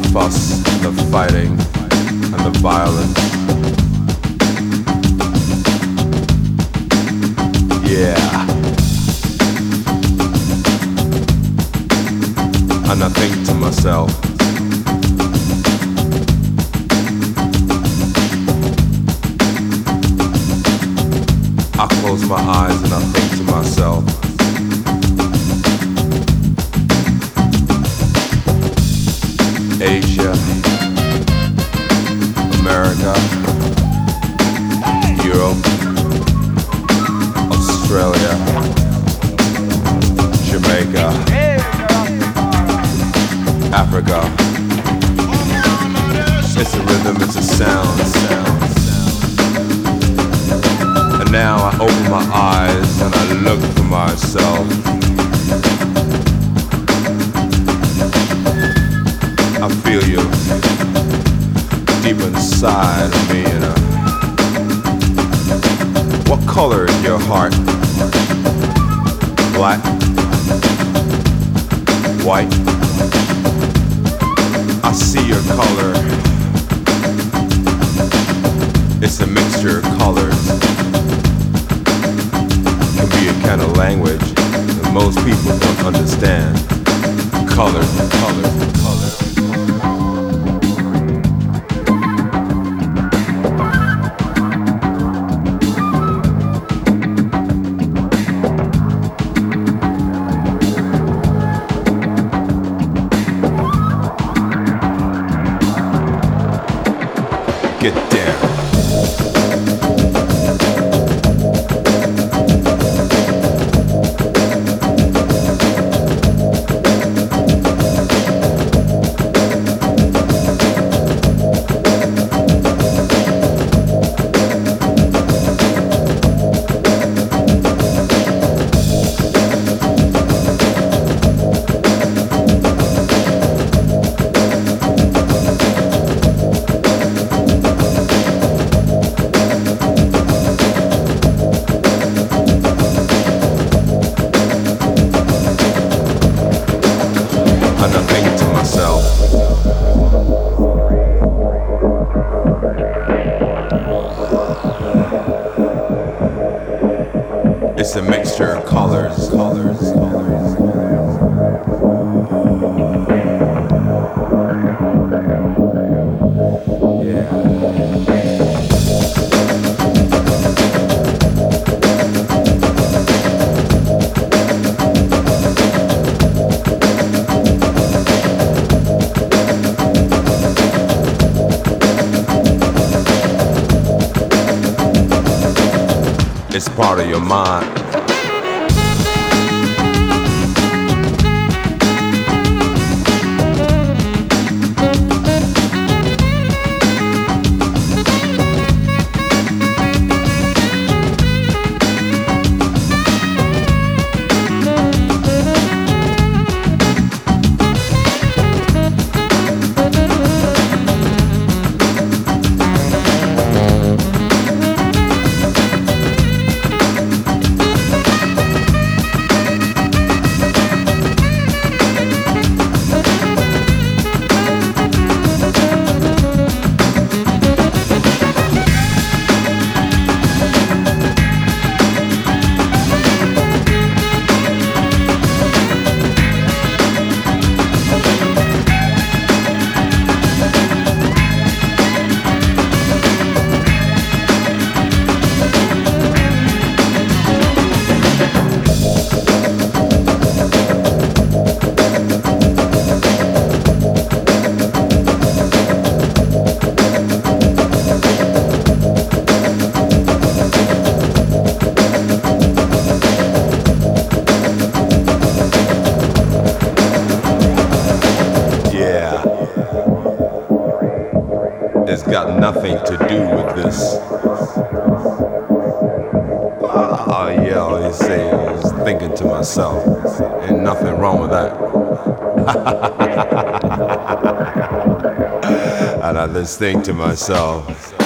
fuss, the fighting, and the violence. Yeah. And I think to myself, I close my eyes and I think to myself, Asia, America, Europe, Australia, Jamaica, Africa. It's a rhythm, it's a sound. And now I open my eyes and I look for myself. I feel you deep inside of me, what color is your heart? Black? White? I see your color. It's a mixture of colors. It can be a kind of language that most people don't understand. Colors. Get down. And I think to myself, it's a mixture of colors. Yeah. It's part of your mind. It's got nothing to do with this. Yeah, all you say is thinking to myself. Ain't nothing wrong with that. And I just think to myself,